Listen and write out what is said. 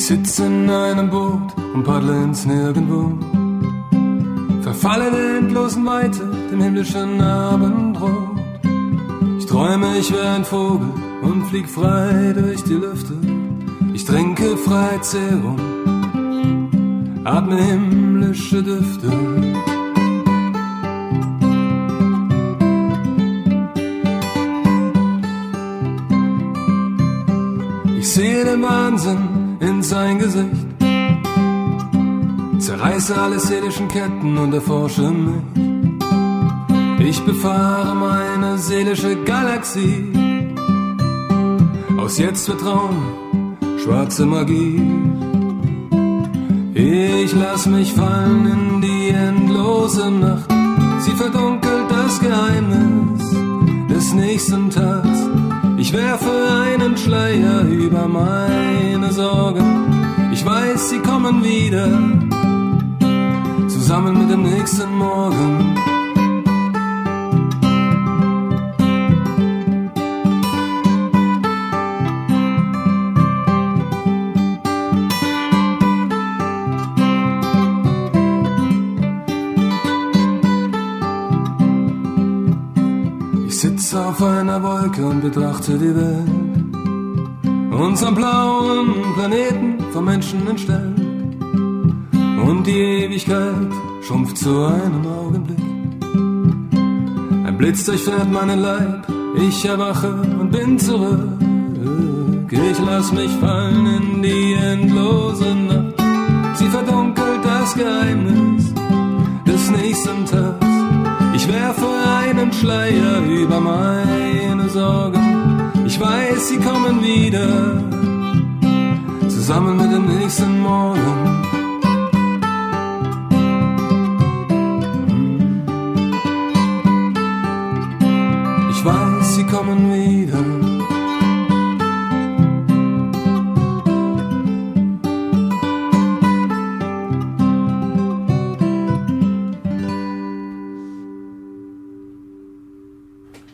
sitze in einem Boot und paddle ins Nirgendwo, verfalle der endlosen Weite, dem himmlischen Abendrot. Ich träume, ich wär ein Vogel und flieg frei durch die Lüfte. Ich trinke Freizehrung, atme himmlische Düfte. Ich sehe den Wahnsinn in sein Gesicht, zerreiße alle seelischen Ketten und erforsche mich. Ich befahre meine seelische Galaxie. Aus jetzt wird Traum, schwarze Magie. Ich lass mich fallen in die endlose Nacht. Sie verdunkelt das Geheimnis des nächsten Tags. Ich werfe einen Schleier über meine Sorgen. Ich weiß, sie kommen wieder, zusammen mit dem nächsten Morgen. Ich sitze auf einer Wolke und betrachte die Welt, unseren blauen Planeten vom Menschen entstellt. Und die Ewigkeit schrumpft zu einem Augenblick. Ein Blitz durchfährt meinen Leib, ich erwache und bin zurück. Ich lass mich fallen in die endlose Nacht. Sie verdunkelt das Geheimnis des nächsten Tags. Ich werfe einen Schleier über meine Sorgen. Ich weiß, sie kommen wieder, zusammen mit dem nächsten Morgen.